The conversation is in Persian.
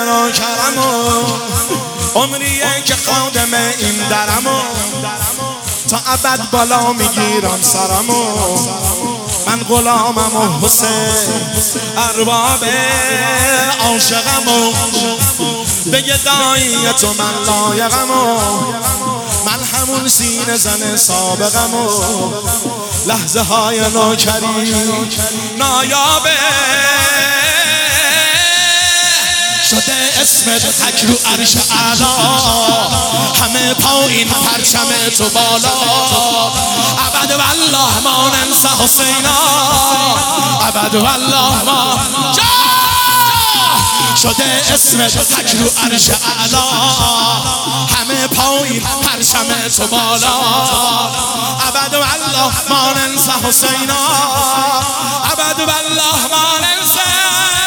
نوکرم عمریه که خادم این درم تا ابد بالا میگیرم سرم من غلامم و حسین ارباب عاشقم بگه دایی تو من لایقم من همون سینه زن سابقم لحظه های نوکری نایابه شده اسمت حک رو عرش اعلا همه پایین پرچم تو بالا ابد والله ما ننسى حسینا ابد والله ما شده اسمت حک رو عرش اعلا همه پایین پرچم تو بالا ابد والله ما ننسى حسینا ابد والله ما ننسى